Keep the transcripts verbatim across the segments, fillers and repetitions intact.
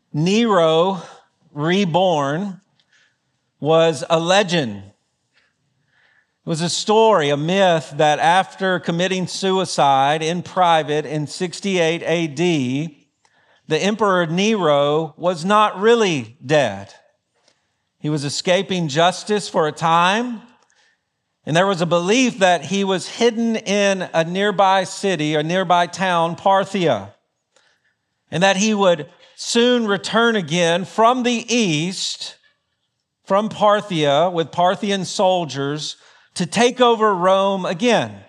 Nero reborn was a legend. It was a story, a myth that after committing suicide in private in sixty-eight A D, the Emperor Nero was not really dead. He was escaping justice for a time, and there was a belief that he was hidden in a nearby city, a nearby town, Parthia, and that he would soon return again from the east, from Parthia, with Parthian soldiers, to take over Rome again.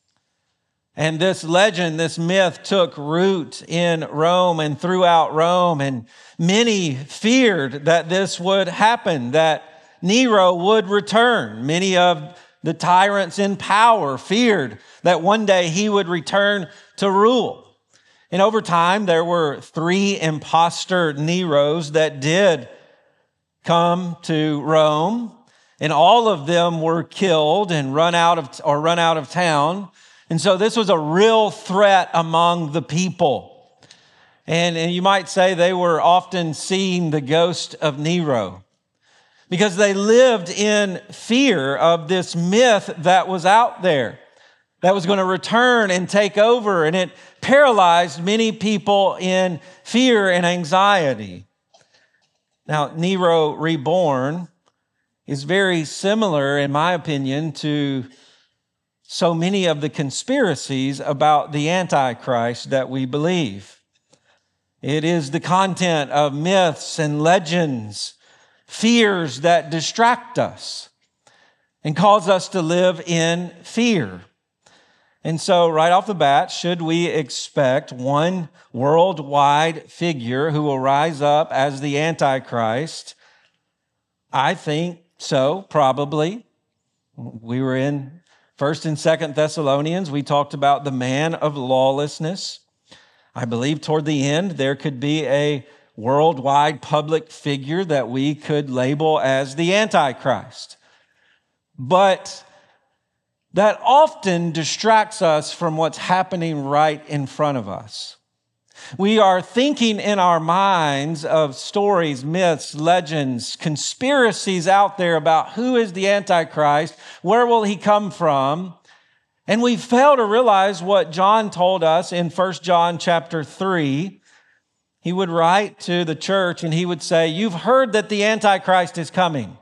And this legend, this myth took root in Rome and throughout Rome, and many feared that this would happen, that Nero would return. Many of the tyrants in power feared that one day he would return to rule. And over time, there were three imposter Neros that did come to Rome, and all of them were killed and run out of or run out of town. And so this was a real threat among the people. And, and you might say they were often seeing the ghost of Nero because they lived in fear of this myth that was out there, that was going to return and take over, and it paralyzed many people in fear and anxiety. Now, Nero reborn is very similar, in my opinion, to so many of the conspiracies about the Antichrist that we believe. It is the content of myths and legends, fears that distract us and cause us to live in fear. And so right off the bat, should we expect one worldwide figure who will rise up as the Antichrist? I think so, probably. We were in First and Second Thessalonians. We talked about the man of lawlessness. I believe toward the end, there could be a worldwide public figure that we could label as the Antichrist. But that often distracts us from what's happening right in front of us. We are thinking in our minds of stories, myths, legends, conspiracies out there about who is the Antichrist, where will he come from, and we fail to realize what John told us in First John chapter three. He would write to the church and he would say, "You've heard that the Antichrist is coming.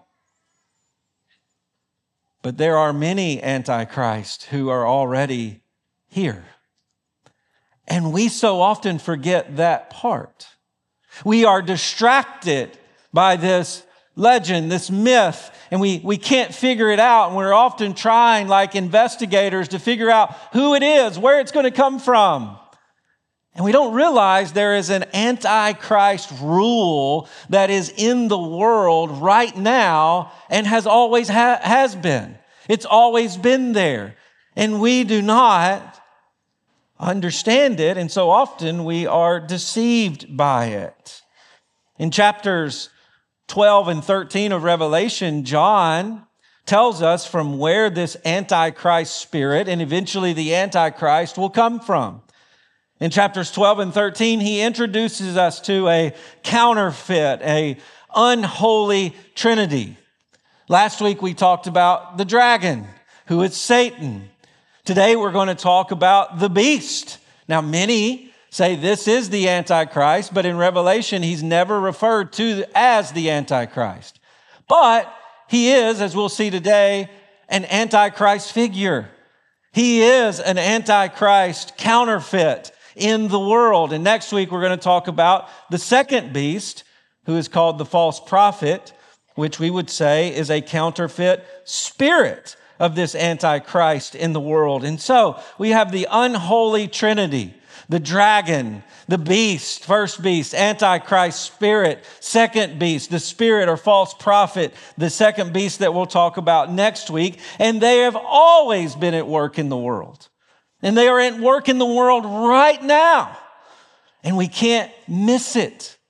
But there are many antichrists who are already here." And we so often forget that part. We are distracted by this legend, this myth, and we, we can't figure it out. And we're often trying, like investigators, to figure out who it is, where it's going to come from. And we don't realize there is an antichrist rule that is in the world right now and has always ha- has been. It's always been there. And we do not understand it, and so often we are deceived by it. In chapters twelve and thirteen of Revelation, John tells us from where this Antichrist spirit and eventually the Antichrist will come from. In chapters twelve and thirteen, he introduces us to a counterfeit, a unholy trinity. Last week we talked about the dragon, who is Satan. Today we're going to talk about the beast. Now many say this is the Antichrist, but in Revelation he's never referred to as the Antichrist. But he is, as we'll see today, an Antichrist figure. He is an Antichrist counterfeit in the world. And next week we're going to talk about the second beast, who is called the false prophet, which we would say is a counterfeit spirit of this Antichrist in the world. And so we have the unholy trinity, the dragon, the beast, first beast, Antichrist spirit, second beast, the spirit or false prophet, the second beast that we'll talk about next week. And they have always been at work in the world. And they are at work in the world right now. And we can't miss it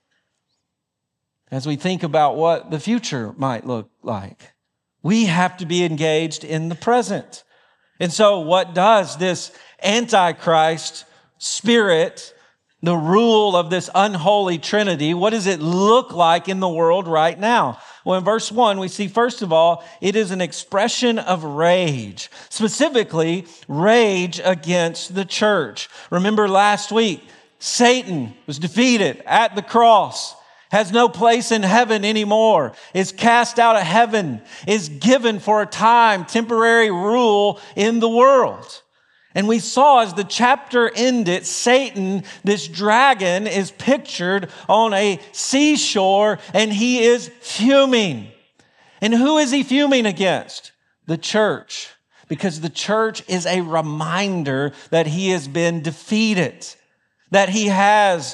as we think about what the future might look like. We have to be engaged in the present. And so what does this Antichrist spirit the rule of this unholy Trinity, what does it look like in the world right now? Well, in verse one, we see, first of all, it is an expression of rage, specifically rage against the church. Remember last week, Satan was defeated at the cross, has no place in heaven anymore, is cast out of heaven, is given for a time temporary rule in the world. And we saw as the chapter ended, Satan, this dragon, is pictured on a seashore and he is fuming. And who is he fuming against? The church. Because the church is a reminder that he has been defeated, that he has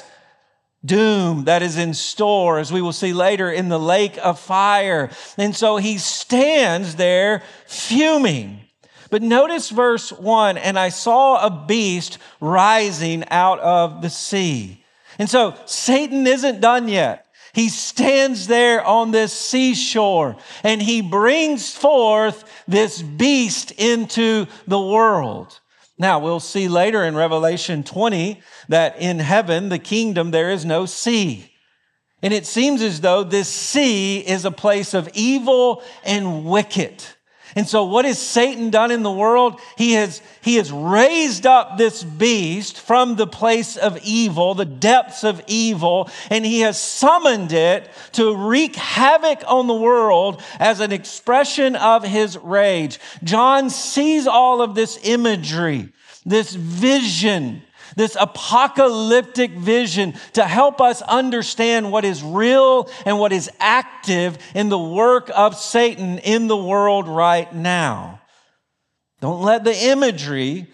doom that is in store, as we will see later, in the lake of fire. And so he stands there fuming. But notice verse one, and I saw a beast rising out of the sea. And so Satan isn't done yet. He stands there on this seashore and he brings forth this beast into the world. Now, we'll see later in Revelation twenty that in heaven, the kingdom, there is no sea. And it seems as though this sea is a place of evil and wicked. And so what has Satan done in the world? He has, he has raised up this beast from the place of evil, the depths of evil, and he has summoned it to wreak havoc on the world as an expression of his rage. John sees all of this imagery, this vision, this apocalyptic vision to help us understand what is real and what is active in the work of Satan in the world right now. Don't let the imagery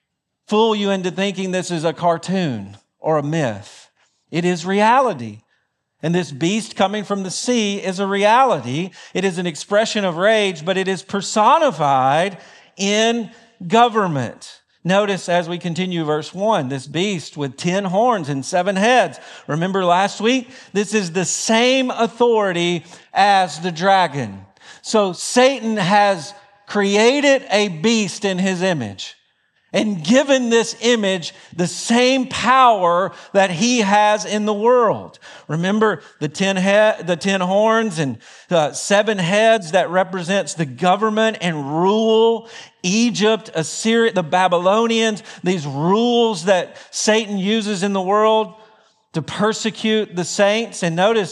fool you into thinking this is a cartoon or a myth. It is reality. And this beast coming from the sea is a reality. It is an expression of rage, but it is personified in government. Notice as we continue verse one, this beast with ten horns and seven heads. Remember last week? This is the same authority as the dragon. So Satan has created a beast in his image and given this image the same power that he has in the world. Remember the ten head, the ten horns and uh, seven heads that represents the government and rule. Egypt, Assyria, the Babylonians, these rules that Satan uses in the world to persecute the saints. And notice,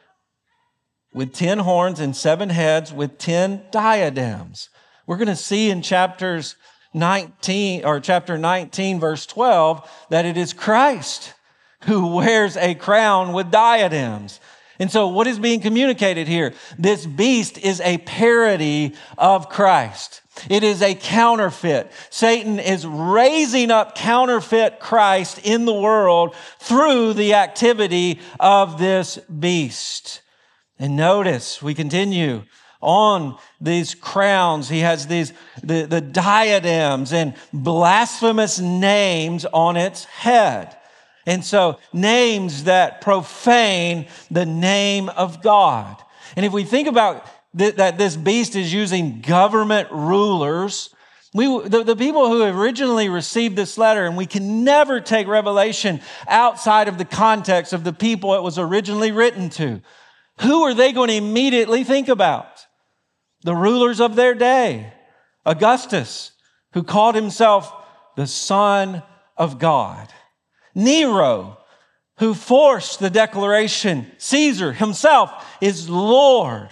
with ten horns and seven heads, with ten diadems. We're going to see in chapters nineteen, or chapter nineteen, verse twelve, that it is Christ who wears a crown with diadems. And so what is being communicated here? This beast is a parody of Christ. It is a counterfeit. Satan is raising up counterfeit Christ in the world through the activity of this beast. And notice, we continue on these crowns. He has these the, the diadems and blasphemous names on its head. And so names that profane the name of God. And if we think about th- that this beast is using government rulers, we the, the people who originally received this letter, and we can never take Revelation outside of the context of the people it was originally written to. Who are they going to immediately think about? The rulers of their day. Augustus, who called himself the Son of God. Nero, who forced the declaration, Caesar himself is Lord.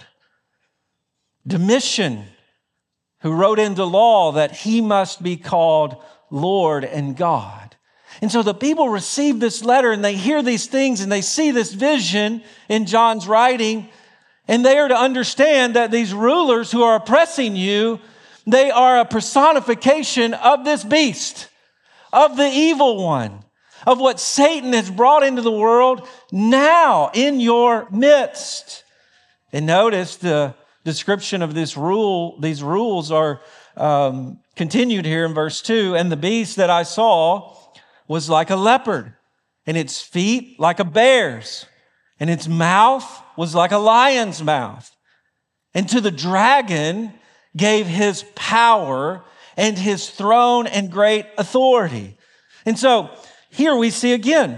Domitian, who wrote into law that he must be called Lord and God. And so the people receive this letter and they hear these things and they see this vision in John's writing, and they are to understand that these rulers who are oppressing you, they are a personification of this beast, of the evil one, of what Satan has brought into the world now in your midst. And notice the description of this rule, these rules are um, continued here in verse two. And the beast that I saw was like a leopard, and its feet like a bear's, and its mouth was like a lion's mouth. And to the dragon gave his power and his throne and great authority. And so here we see again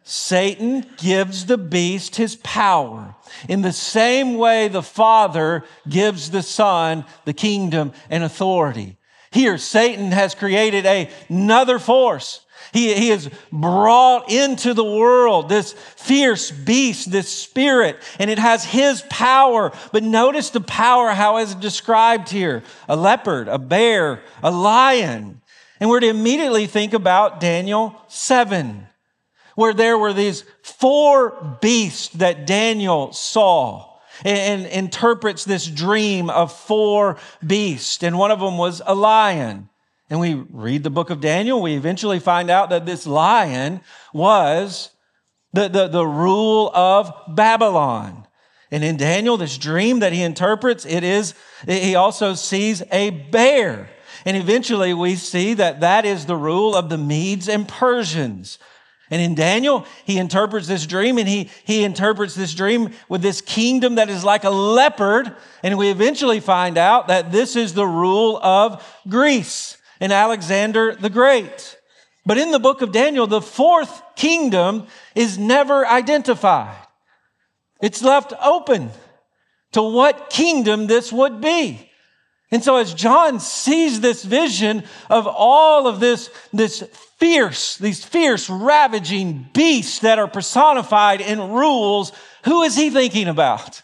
Satan gives the beast his power in the same way the Father gives the Son the kingdom and authority. Here, Satan has created a, another force. He, he has brought into the world this fierce beast, this spirit, and it has his power. But notice the power, how it's described here. A leopard, a bear, a lion. And we're to immediately think about Daniel seven, where there were these four beasts that Daniel saw, and, and interprets this dream of four beasts. And one of them was a lion. And we read the book of Daniel, we eventually find out that this lion was the, the, the rule of Babylon. And in Daniel, this dream that he interprets, it is, he also sees a bear. And eventually we see that that is the rule of the Medes and Persians. And in Daniel, he interprets this dream, and he, he interprets this dream with this kingdom that is like a leopard. And we eventually find out that this is the rule of Greece and Alexander the Great. But in the book of Daniel, the fourth kingdom is never identified. It's left open to what kingdom this would be. And so as John sees this vision of all of this, this fierce, these fierce, ravaging beasts that are personified in rules, who is he thinking about?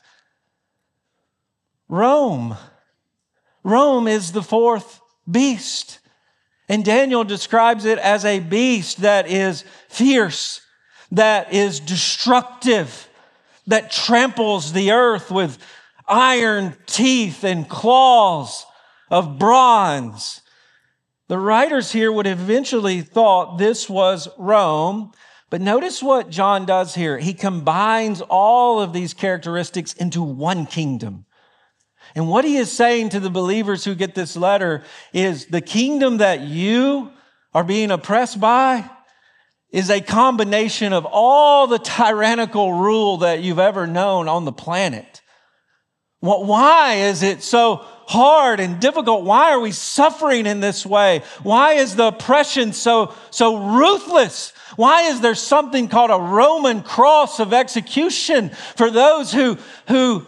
Rome. Rome is the fourth beast. And Daniel describes it as a beast that is fierce, that is destructive, that tramples the earth with iron teeth and claws of bronze. The writers here would have eventually thought this was Rome, but notice what John does here. He combines all of these characteristics into one kingdom. And what he is saying to the believers who get this letter is the kingdom that you are being oppressed by is a combination of all the tyrannical rule that you've ever known on the planet. Why is it so hard and difficult? Why are we suffering in this way? Why is the oppression so, so ruthless? Why is there something called a Roman cross of execution for those who, who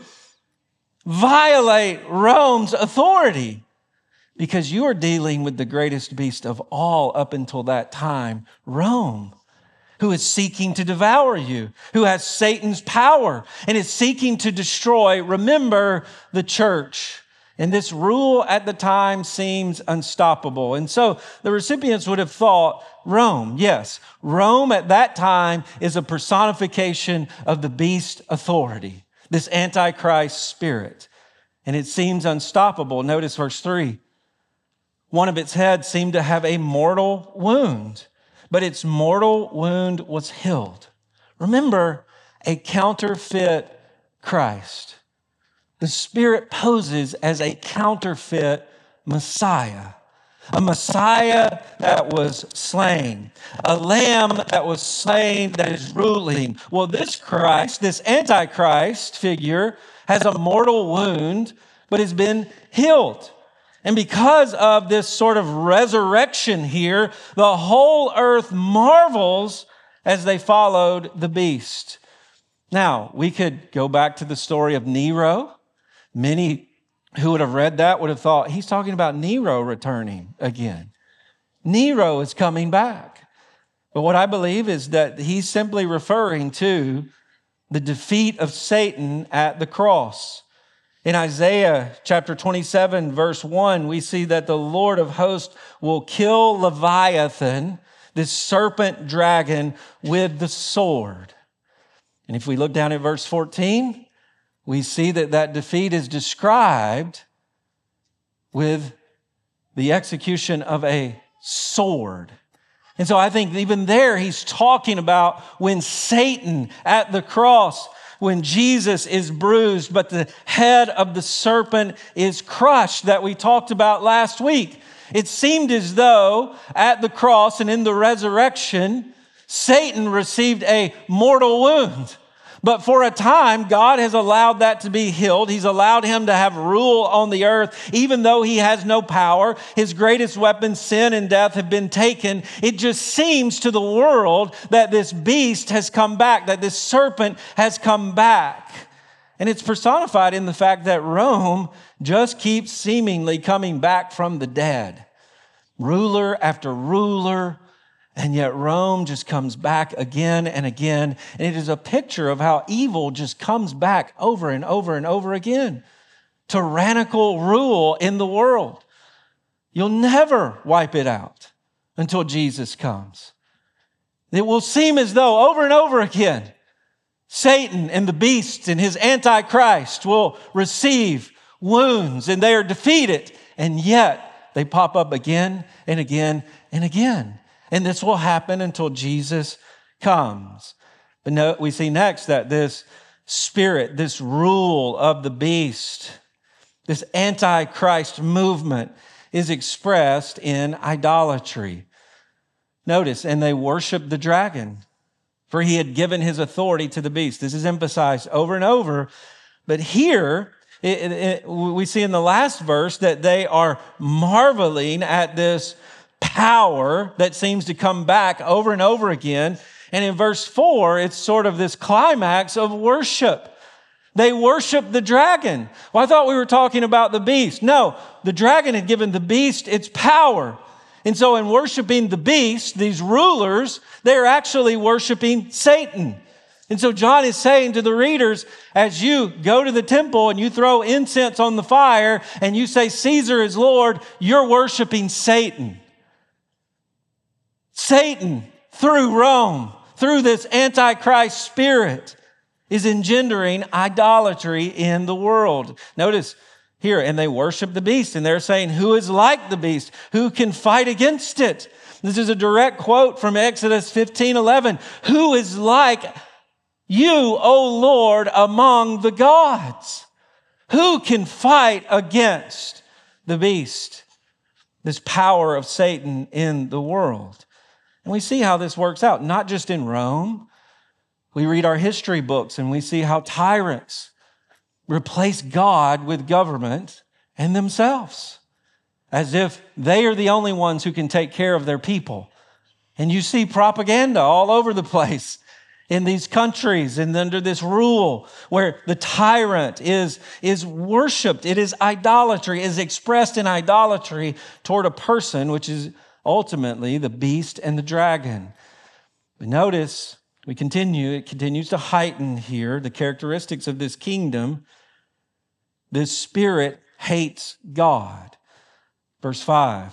violate Rome's authority? Because you are dealing with the greatest beast of all up until that time, Rome, who is seeking to devour you, who has Satan's power and is seeking to destroy, remember, the church. And this rule at the time seems unstoppable. And so the recipients would have thought, Rome, yes, Rome at that time is a personification of the beast authority, this Antichrist spirit. And it seems unstoppable. Notice verse three. One of its heads seemed to have a mortal wound, but its mortal wound was healed. Remember, a counterfeit Christ. The Spirit poses as a counterfeit Messiah. A Messiah that was slain. A lamb that was slain that is ruling. Well, this Christ, this Antichrist figure, has a mortal wound, but has been healed. And because of this sort of resurrection here, the whole earth marvels as they followed the beast. Now, we could go back to the story of Nero. Many who would have read that would have thought, he's talking about Nero returning again. Nero is coming back. But what I believe is that he's simply referring to the defeat of Satan at the cross. In Isaiah chapter twenty-seven, verse one, we see that the Lord of hosts will kill Leviathan, this serpent dragon, with the sword. And if we look down at verse fourteen, we see that that defeat is described with the execution of a sword. And so I think even there he's talking about when Satan at the cross, when Jesus is bruised, but the head of the serpent is crushed, that we talked about last week. It seemed as though at the cross and in the resurrection, Satan received a mortal wound. But for a time, God has allowed that to be healed. He's allowed him to have rule on the earth, even though he has no power. His greatest weapons, sin and death, have been taken. It just seems to the world that this beast has come back, that this serpent has come back. And it's personified in the fact that Rome just keeps seemingly coming back from the dead. Ruler after ruler, and yet Rome just comes back again and again. And it is a picture of how evil just comes back over and over and over again. Tyrannical rule in the world. You'll never wipe it out until Jesus comes. It will seem as though over and over again, Satan and the beast and his antichrist will receive wounds and they are defeated. And yet they pop up again and again and again. And this will happen until Jesus comes. But no, we see next that this spirit, this rule of the beast, this antichrist movement is expressed in idolatry. Notice, and they worship the dragon, for he had given his authority to the beast. This is emphasized over and over. But here, it, it, it, we see in the last verse that they are marveling at this power that seems to come back over and over again. And in verse four, it's sort of this climax of worship. They worship the dragon. Well, I thought we were talking about the beast. No, the dragon had given the beast its power. And so in worshiping the beast, these rulers, they're actually worshiping Satan. And so John is saying to the readers, as you go to the temple and you throw incense on the fire and you say Caesar is Lord, you're worshiping Satan. Satan, through Rome, through this antichrist spirit, is engendering idolatry in the world. Notice here, and they worship the beast, and they're saying, who is like the beast? Who can fight against it? This is a direct quote from Exodus fifteen eleven. Who is like you, O Lord, among the gods? Who can fight against the beast? This power of Satan in the world. And we see how this works out, not just in Rome. We read our history books and we see how tyrants replace God with government and themselves, as if they are the only ones who can take care of their people. And you see propaganda all over the place in these countries and under this rule where the tyrant is, is worshiped. It is idolatry, is expressed in idolatry toward a person, which is ultimately the beast and the dragon. But notice, we continue, it continues to heighten here the characteristics of this kingdom. This spirit hates God. Verse five,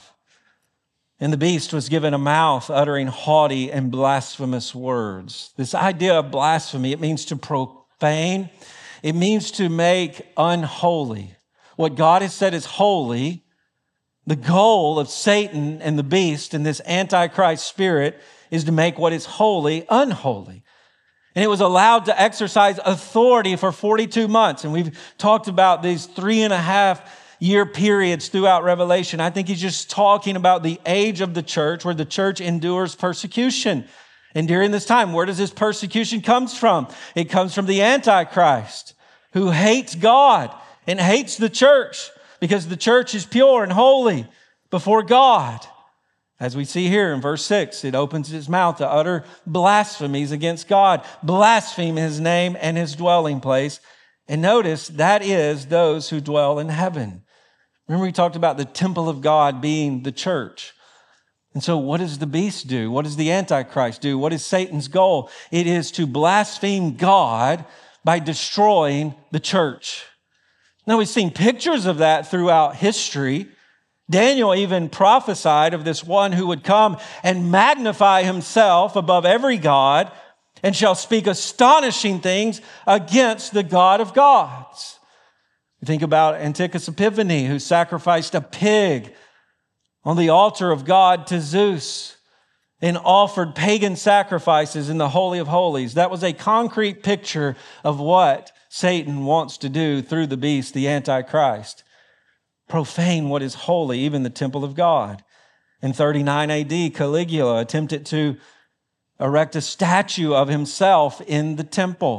and the beast was given a mouth uttering haughty and blasphemous words. This idea of blasphemy, it means to profane. It means to make unholy. What God has said is holy. The goal of Satan and the beast and this antichrist spirit is to make what is holy unholy. And it was allowed to exercise authority for forty-two months. And we've talked about these three and a half year periods throughout Revelation. I think he's just talking about the age of the church where the church endures persecution. And during this time, where does this persecution come from? It comes from the Antichrist, who hates God and hates the church because the church is pure and holy before God. As we see here in verse six, it opens its mouth to utter blasphemies against God, blaspheme his name and his dwelling place. And notice that is those who dwell in heaven. Remember we talked about the temple of God being the church. And so what does the beast do? What does the Antichrist do? What is Satan's goal? It is to blaspheme God by destroying the church. Now we've seen pictures of that throughout history. Daniel even prophesied of this one who would come and magnify himself above every god and shall speak astonishing things against the God of gods. You think about Antiochus Epiphanes, who sacrificed a pig on the altar of God to Zeus and offered pagan sacrifices in the Holy of Holies. That was a concrete picture of what Satan wants to do through the beast, the Antichrist. Profane what is holy, even the temple of God. In thirty-nine A D, Caligula attempted to erect a statue of himself in the temple.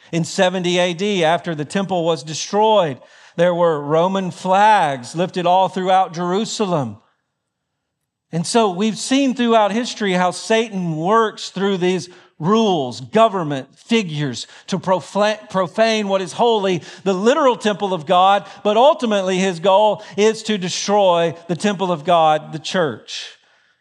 In seventy A D, after the temple was destroyed, there were Roman flags lifted all throughout Jerusalem. And so we've seen throughout history how Satan works through these rules, government, figures to profane what is holy, the literal temple of God, but ultimately his goal is to destroy the temple of God, the church.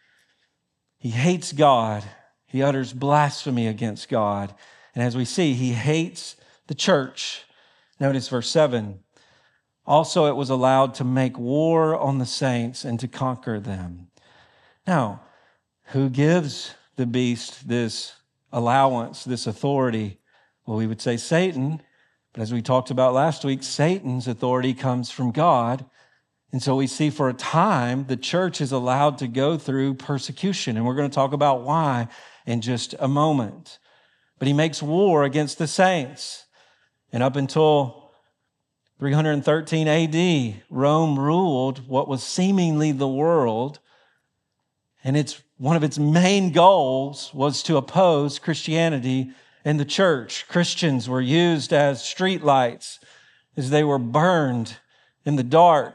He hates God. He utters blasphemy against God. And as we see, he hates the church. Notice verse seven. Also, it was allowed to make war on the saints and to conquer them. Now, who gives the beast this allowance, this authority? Well, we would say Satan. But as we talked about last week, Satan's authority comes from God. And so we see for a time the church is allowed to go through persecution. And we're going to talk about why in just a moment. But he makes war against the saints. And up until three thirteen A D, Rome ruled what was seemingly the world. And it's one of its main goals was to oppose Christianity and the church. Christians were used as streetlights as they were burned in the dark.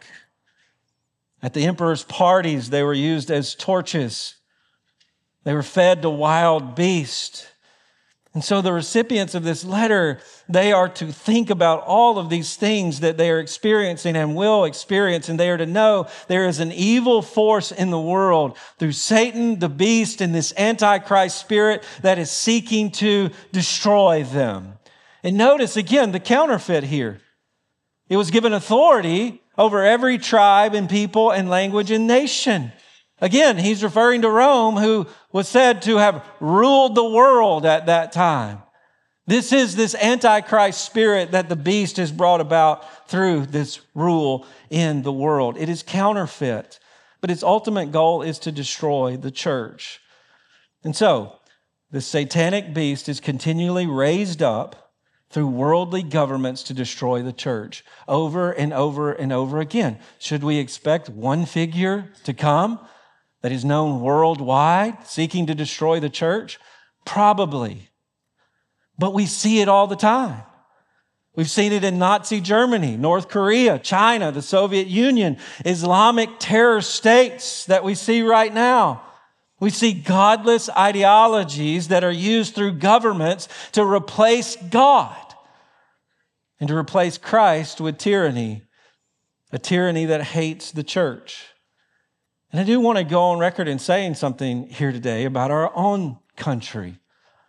At the emperor's parties, they were used as torches. They were fed to wild beasts. And so the recipients of this letter, they are to think about all of these things that they are experiencing and will experience. And they are to know there is an evil force in the world through Satan, the beast, and this antichrist spirit that is seeking to destroy them. And notice again the counterfeit here. It was given authority over every tribe and people and language and nation. Again, he's referring to Rome, who was said to have ruled the world at that time. This is this antichrist spirit that the beast has brought about through this rule in the world. It is counterfeit, but its ultimate goal is to destroy the church. And so, the satanic beast is continually raised up through worldly governments to destroy the church over and over and over again. Should we expect one figure to come that is known worldwide, seeking to destroy the church? Probably. But we see it all the time. We've seen it in Nazi Germany, North Korea, China, the Soviet Union, Islamic terror states that we see right now. We see godless ideologies that are used through governments to replace God and to replace Christ with tyranny, a tyranny that hates the church. And I do want to go on record in saying something here today about our own country.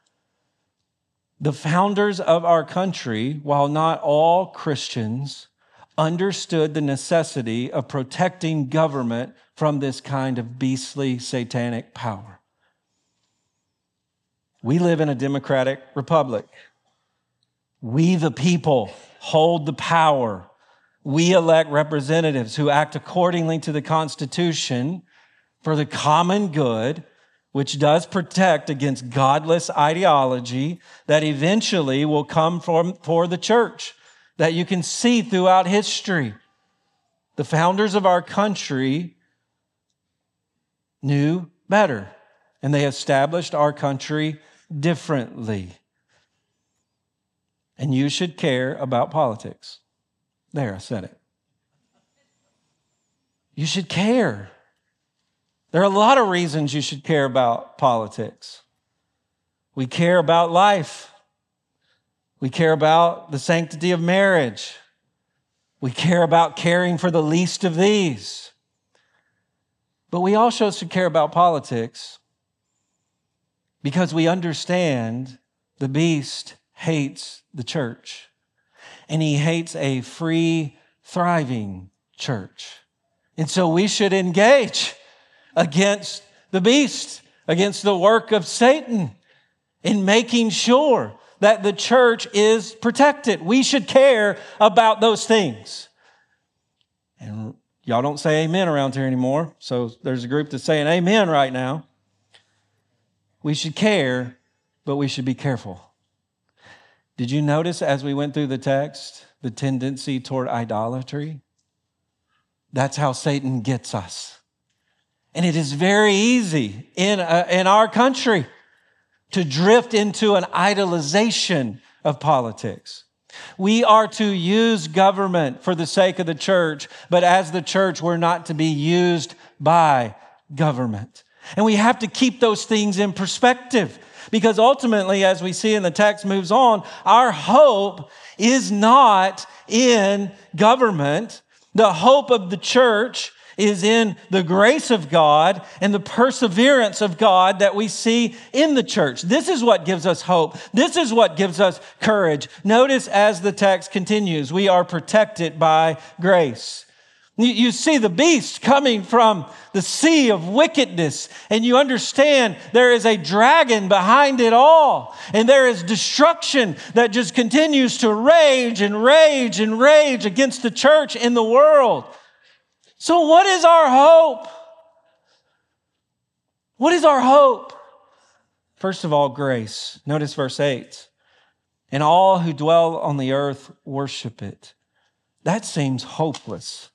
The founders of our country, while not all Christians, understood the necessity of protecting government from this kind of beastly satanic power. We live in a democratic republic. We, the people, hold the power. We elect representatives who act accordingly to the Constitution for the common good, which does protect against godless ideology that eventually will come from, for the church, that you can see throughout history. The founders of our country knew better, and they established our country differently. And you should care about politics. There, I said it. You should care. There are a lot of reasons you should care about politics. We care about life. We care about the sanctity of marriage. We care about caring for the least of these. But we also should care about politics because we understand the beast hates the church. And he hates a free, thriving church. And so we should engage against the beast, against the work of Satan, in making sure that the church is protected. We should care about those things. And y'all don't say amen around here anymore, so there's a group that's saying amen right now. We should care, but we should be careful. Did you notice as we went through the text, the tendency toward idolatry? That's how Satan gets us. And it is very easy in, uh, in our country to drift into an idolization of politics. We are to use government for the sake of the church, but as the church, we're not to be used by government. And we have to keep those things in perspective, because ultimately, as we see in the text moves on, our hope is not in government. The hope of the church is in the grace of God and the perseverance of God that we see in the church. This is what gives us hope. This is what gives us courage. Notice as the text continues, we are protected by grace. You, you see the beast coming from the sea of wickedness, and you understand there is a dragon behind it all, and there is destruction that just continues to rage and rage and rage against the church in the world. So what is our hope? What is our hope? First of all, grace. Notice verse eight. And all who dwell on the earth worship it. That seems hopeless.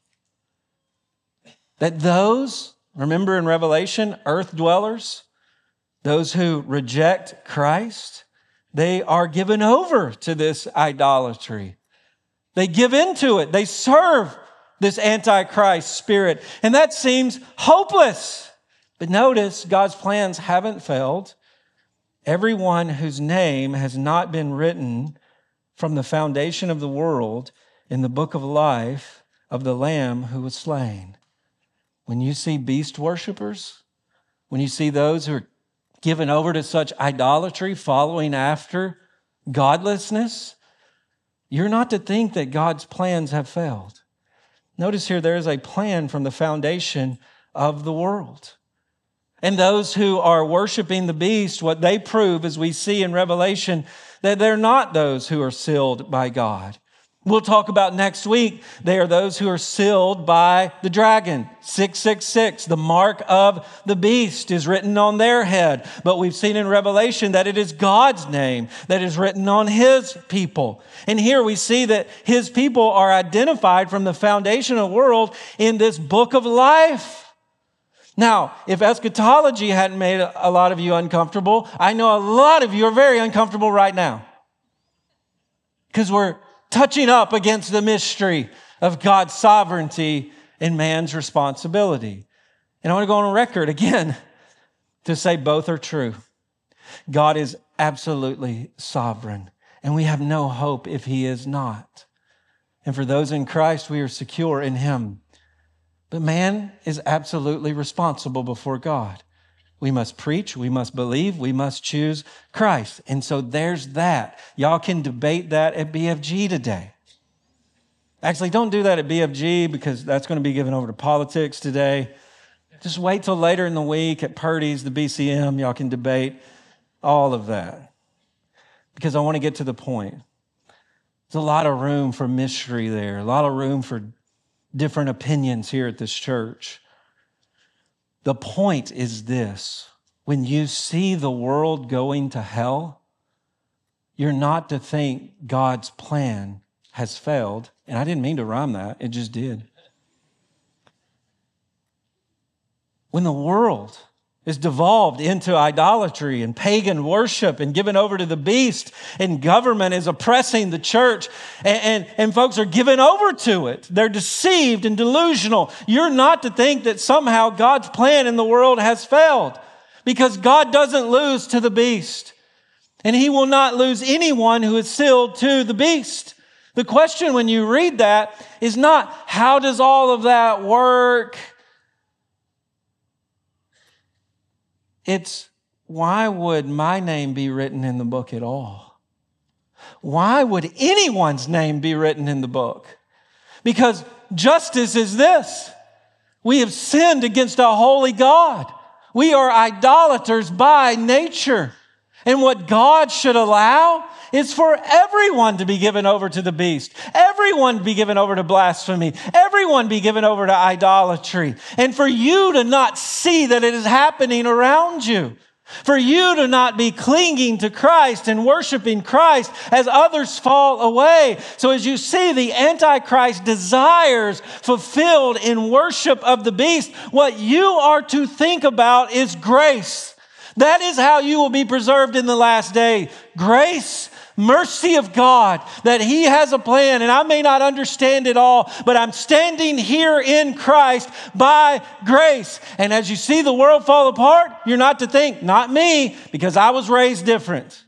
That those, remember in Revelation, earth dwellers, those who reject Christ, they are given over to this idolatry. They give into it. They serve this antichrist spirit. And that seems hopeless. But notice, God's plans haven't failed. Everyone whose name has not been written from the foundation of the world in the book of life of the Lamb who was slain. When you see beast worshipers, when you see those who are given over to such idolatry, following after godlessness, you're not to think that God's plans have failed. Notice here, there is a plan from the foundation of the world. And those who are worshiping the beast, what they prove, as we see in Revelation, that they're not those who are sealed by God. We'll talk about next week, they are those who are sealed by the dragon. six six six, the mark of the beast is written on their head. But we've seen in Revelation that it is God's name that is written on his people. And here we see that his people are identified from the foundation of the world in this book of life. Now, if eschatology hadn't made a lot of you uncomfortable, I know a lot of you are very uncomfortable right now. Because we're touching up against the mystery of God's sovereignty and man's responsibility. And I want to go on record again to say both are true. God is absolutely sovereign, and we have no hope if he is not. And for those in Christ, we are secure in him. But man is absolutely responsible before God. We must preach, we must believe, we must choose Christ. And so there's that. Y'all can debate that at B F G today. Actually, don't do that at B F G because that's going to be given over to politics today. Just wait till later in the week at Purdy's, the B C M. Y'all can debate all of that. Because I want to get to the point. There's a lot of room for mystery there, a lot of room for different opinions here at this church. The point is this: when you see the world going to hell, you're not to think God's plan has failed. And I didn't mean to rhyme that, it just did. When the world is devolved into idolatry and pagan worship and given over to the beast, and government is oppressing the church, and, and, and folks are given over to it. They're deceived and delusional. You're not to think that somehow God's plan in the world has failed, because God doesn't lose to the beast, and he will not lose anyone who is sealed to the beast. The question when you read that is not, how does all of that work? It's, why would my name be written in the book at all? Why would anyone's name be written in the book? Because justice is this: we have sinned against a holy God. We are idolaters by nature. And what God should allow is for everyone to be given over to the beast. Everyone to be given over to blasphemy. Everyone be given over to idolatry. And for you to not see that it is happening around you. For you to not be clinging to Christ and worshiping Christ as others fall away. So as you see the Antichrist desires fulfilled in worship of the beast, what you are to think about is grace. That is how you will be preserved in the last day. Grace, mercy of God, that he has a plan, and I may not understand it all, but I'm standing here in Christ by grace. And as you see the world fall apart, you're not to think, not me, because I was raised different.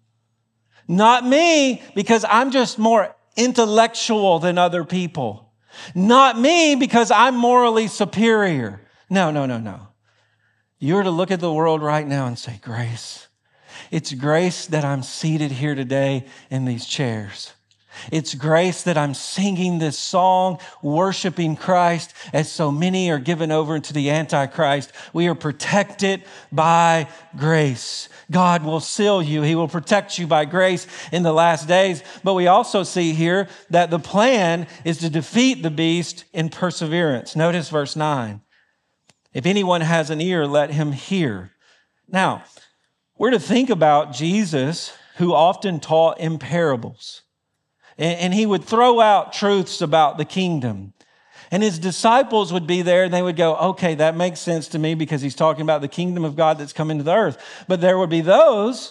Not me, because I'm just more intellectual than other people. Not me, because I'm morally superior. No, no, no, no. You're to look at the world right now and say, grace. It's grace that I'm seated here today in these chairs. It's grace that I'm singing this song, worshiping Christ, as so many are given over into the Antichrist. We are protected by grace. God will seal you. He will protect you by grace in the last days. But we also see here that the plan is to defeat the beast in perseverance. Notice verse nine. If anyone has an ear, let him hear. Now, we're to think about Jesus, who often taught in parables. And he would throw out truths about the kingdom. And his disciples would be there and they would go, okay, that makes sense to me because he's talking about the kingdom of God that's come into the earth. But there would be those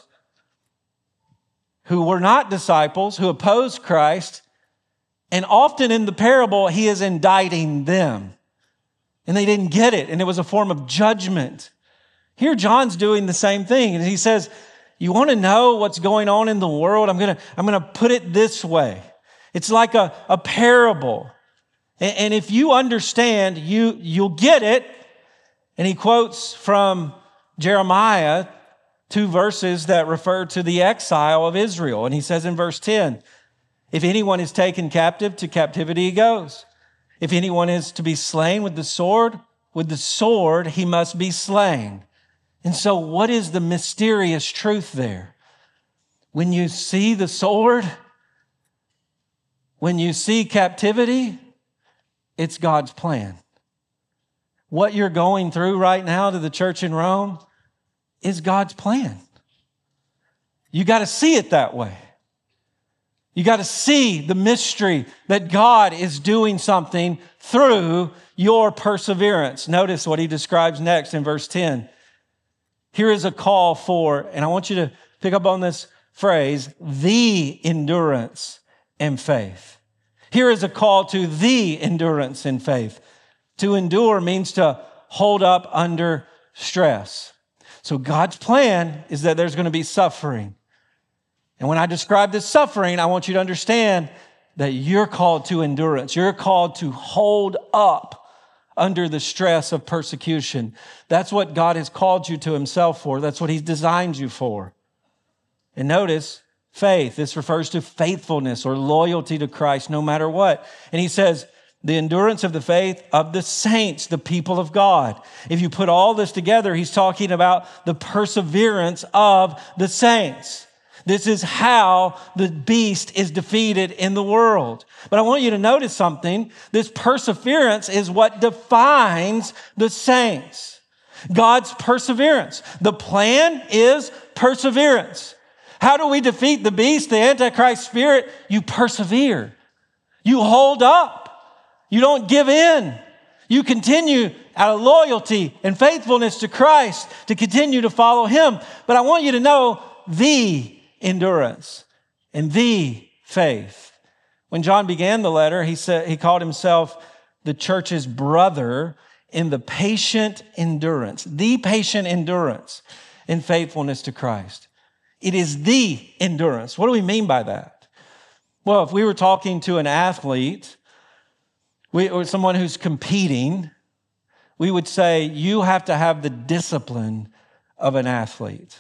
who were not disciples, who opposed Christ. And often in the parable, he is indicting them. And they didn't get it. And it was a form of judgment. Here, John's doing the same thing. And he says, you want to know what's going on in the world? I'm going to, I'm going to put it this way. It's like a, a parable. And, and if you understand, you, you'll get it. And he quotes from Jeremiah two verses that refer to the exile of Israel. And he says in verse ten, if anyone is taken captive, to captivity he goes. If anyone is to be slain with the sword, with the sword he must be slain. And so what is the mysterious truth there? When you see the sword, when you see captivity, it's God's plan. What you're going through right now to the church in Rome is God's plan. You got to see it that way. You got to see the mystery that God is doing something through your perseverance. Notice what he describes next in verse ten. Here is a call for, and I want you to pick up on this phrase, the endurance and faith. Here is a call to the endurance and faith. To endure means to hold up under stress. So God's plan is that there's going to be suffering. And when I describe this suffering, I want you to understand that you're called to endurance. You're called to hold up under the stress of persecution. That's what God has called you to himself for. That's what he's designed you for. And notice, faith. This refers to faithfulness or loyalty to Christ no matter what. And he says, the endurance of the faith of the saints, the people of God. If you put all this together, he's talking about the perseverance of the saints. This is how the beast is defeated in the world. But I want you to notice something. This perseverance is what defines the saints. God's perseverance. The plan is perseverance. How do we defeat the beast, the Antichrist spirit? You persevere. You hold up. You don't give in. You continue out of loyalty and faithfulness to Christ to continue to follow him. But I want you to know the endurance and the faith. When John began the letter, he said he called himself the church's brother in the patient endurance, the patient endurance in faithfulness to Christ. It is the endurance. What do we mean by that? Well, if we were talking to an athlete we, or someone who's competing, we would say you have to have the discipline of an athlete.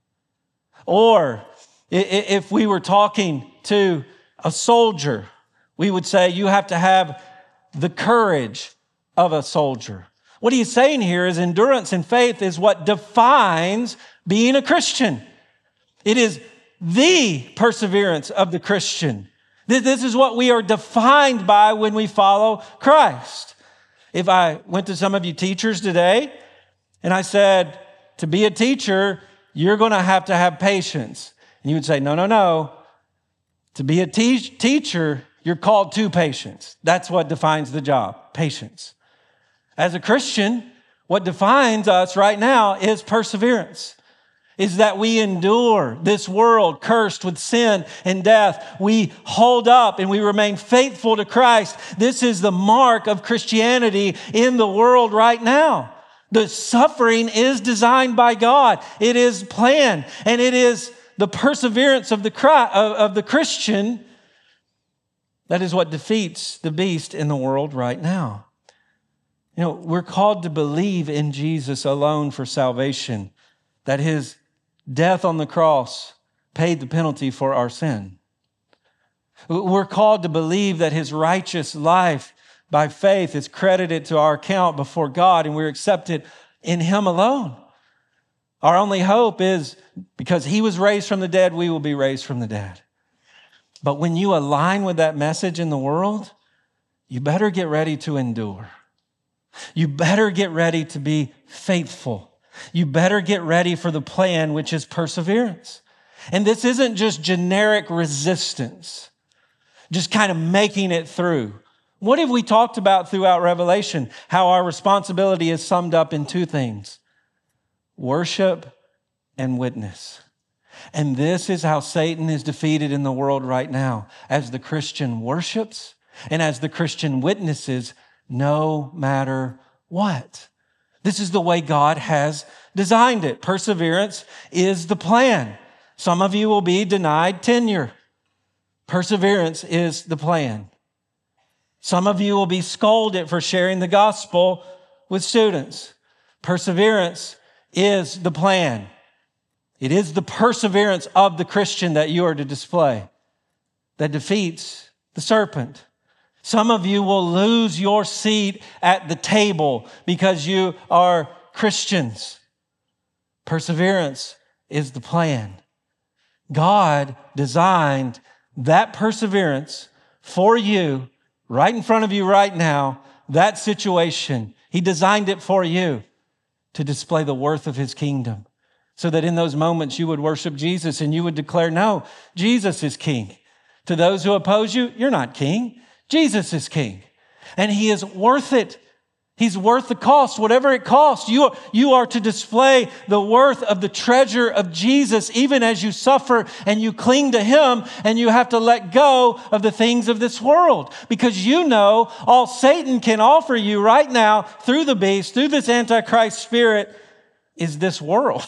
Or if we were talking to a soldier, we would say you have to have the courage of a soldier. What he's saying here is endurance and faith is what defines being a Christian. It is the perseverance of the Christian. This is what we are defined by when we follow Christ. If I went to some of you teachers today and I said, to be a teacher, you're going to have to have patience. And you would say, no, no, no. To be a te- teacher, you're called to patience. That's what defines the job, patience. As a Christian, what defines us right now is perseverance. is that we endure this world cursed with sin and death. We hold up and we remain faithful to Christ. This is the mark of Christianity in the world right now. The suffering is designed by God. It is planned, and it is the perseverance of the, of the Christian that is what defeats the beast in the world right now. You know, we're called to believe in Jesus alone for salvation, that his death on the cross paid the penalty for our sin. We're called to believe that his righteous life by faith is credited to our account before God, and we're accepted in him alone. Our only hope is because he was raised from the dead, we will be raised from the dead. But when you align with that message in the world, you better get ready to endure. You better get ready to be faithful. You better get ready for the plan, which is perseverance. And this isn't just generic resistance, just kind of making it through. What have we talked about throughout Revelation? How our responsibility is summed up in two things: worship and witness. And this is how Satan is defeated in the world right now, as the Christian worships and as the Christian witnesses, no matter what. This is the way God has designed it. Perseverance is the plan. Some of you will be denied tenure. Perseverance is the plan. Some of you will be scolded for sharing the gospel with students. Perseverance is the plan. It is the perseverance of the Christian that you are to display that defeats the serpent. Some of you will lose your seat at the table because you are Christians. Perseverance is the plan. God designed that perseverance for you right in front of you right now, that situation. He designed it for you to display the worth of his kingdom, so that in those moments you would worship Jesus and you would declare, no, Jesus is king. To those who oppose you, you're not king. Jesus is king, and he is worth it. He's worth the cost, whatever it costs. You are, you are to display the worth of the treasure of Jesus, even as you suffer and you cling to him, and you have to let go of the things of this world, because you know all Satan can offer you right now through the beast, through this Antichrist spirit, is this world.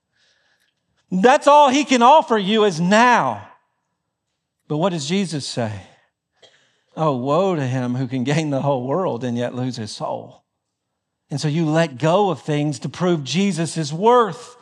That's all he can offer you is now. But what does Jesus say? Oh, woe to him who can gain the whole world and yet lose his soul. And so you let go of things to prove Jesus' worth.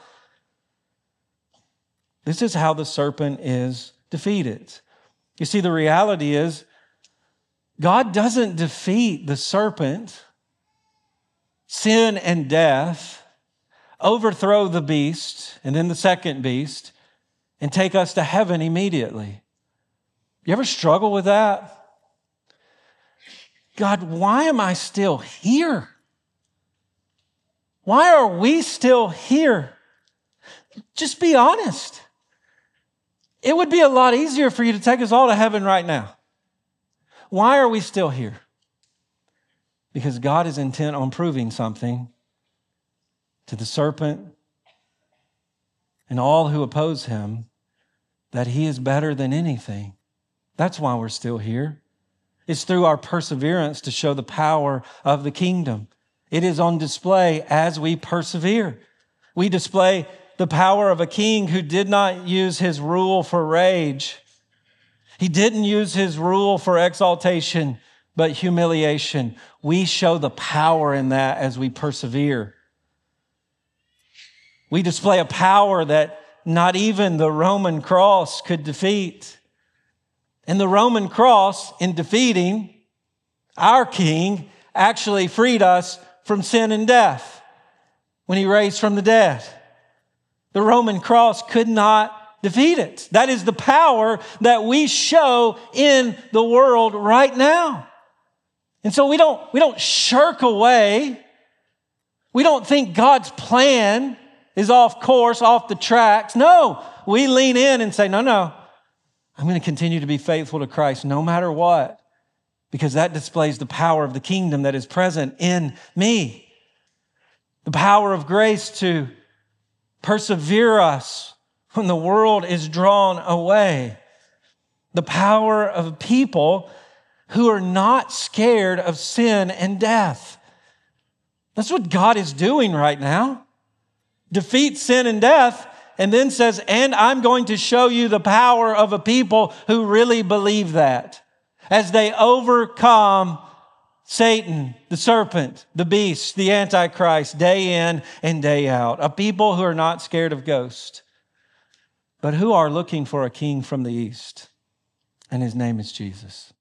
This is how the serpent is defeated. You see, the reality is God doesn't defeat the serpent, sin and death, overthrow the beast and then the second beast, and take us to heaven immediately. You ever struggle with that? God, why am I still here? Why are we still here? Just be honest. It would be a lot easier for you to take us all to heaven right now. Why are we still here? Because God is intent on proving something to the serpent and all who oppose him, that he is better than anything. That's why we're still here. It's through our perseverance to show the power of the kingdom. It is on display as we persevere. We display the power of a king who did not use his rule for rage. He didn't use his rule for exaltation, but humiliation. We show the power in that as we persevere. We display a power that not even the Roman cross could defeat. And the Roman cross, in defeating our king, actually freed us from sin and death when he raised from the dead. The Roman cross could not defeat it. That is the power that we show in the world right now. And so we don't, we don't shirk away. We don't think God's plan is off course, off the tracks. No, we lean in and say, no, no. I'm going to continue to be faithful to Christ no matter what, because that displays the power of the kingdom that is present in me. The power of grace to Persevere us when the world is drawn away. The power of people who are not scared of sin and death. That's what God is doing right now. Defeat sin and death, and then says, and I'm going to show you the power of a people who really believe that. As they overcome Satan, the serpent, the beast, the Antichrist, day in and day out. A people who are not scared of ghosts, but who are looking for a king from the east. And his name is Jesus.